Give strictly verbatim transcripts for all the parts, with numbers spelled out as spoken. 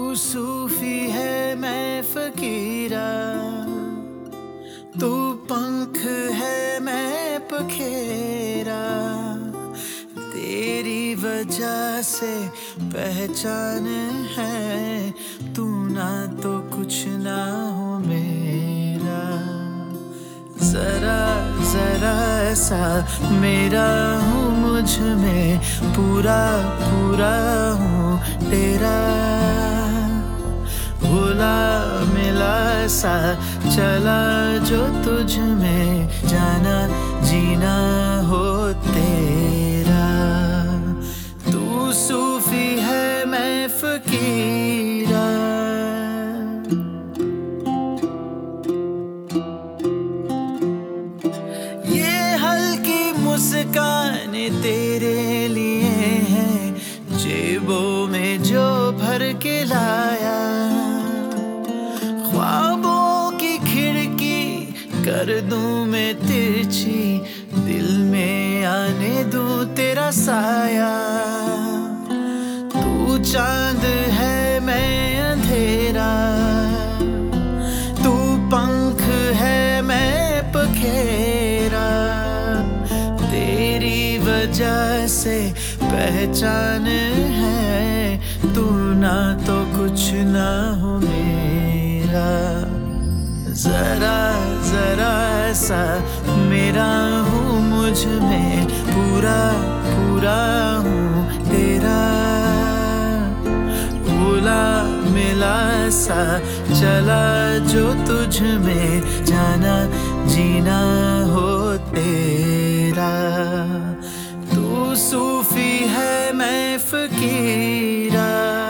सूफी है मैं फकीरा, तू पंख है मैं पखेरा। तेरी वजह से पहचान है, तू ना तो कुछ ना हो मेरा। जरा जरा सा मेरा हूँ, मुझ में पूरा पूरा हूँ तेरा। भुला मिला सा चला जो तुझ में, जाना जीना हो तेरा। तू सूफी है मैं फकीरा। ये हल्की मुस्कान तेरे लिए है, जेबों में जो भर के लाया। ख्वाबों की खिड़की कर दूं मैं तिरछी, दिल में आने दूं तेरा साया। तू चांद है मैं अंधेरा, तू पंख है मैं पखेरा। तेरी वजह से पहचान है, तू ना तो कुछ ना हो मेरा। जरा जरा सा मेरा हूँ, मुझ में पूरा पूरा हूँ तेरा। भुला मिला सा चला जो तुझ में, जाना जीना हो तेरा। तू सूफी है मैं फकीरा।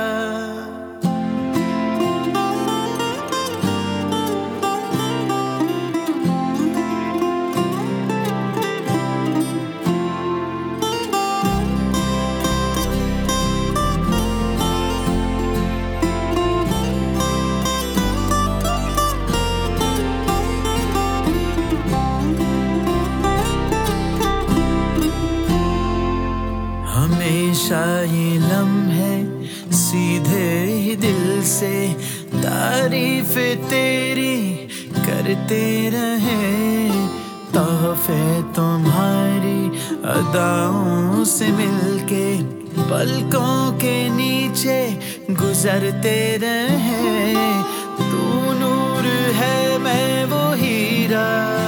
हमेशा ये लम्हे सीधे ही दिल से, तारीफ तेरी करते रहे। तोहफे तुम्हारी अदाओं से मिलके, पलकों के नीचे गुजरते रहे। तू नूर है मैं वो हीरा,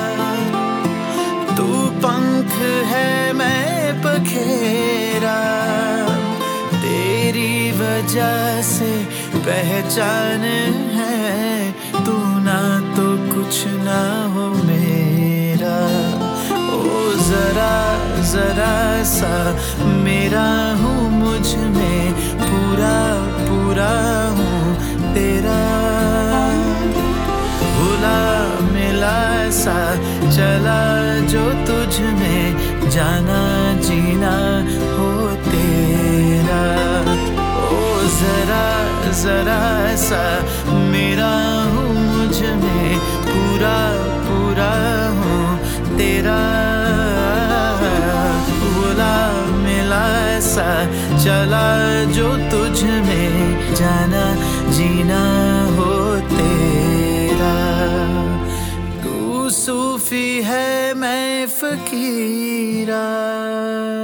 तू पंख है मैं पखेरा। तेरी वजह से पहचान है, तू ना तो कुछ ना हो मेरा। ओ जरा जरा सा मेरा हूँ, मुझ में पूरा पूरा हूँ तेरा। भुला मिला सा चला जो तुझ में, जाना जीना हो तेरा। ओ जरा जरा सा मेरा हूँ, मुझ में पूरा पूरा हूँ तेरा। भुला मिला सा चला जो तुझ में, जाना जीना हो तेरा। तू सूफी है मैं फकीरा।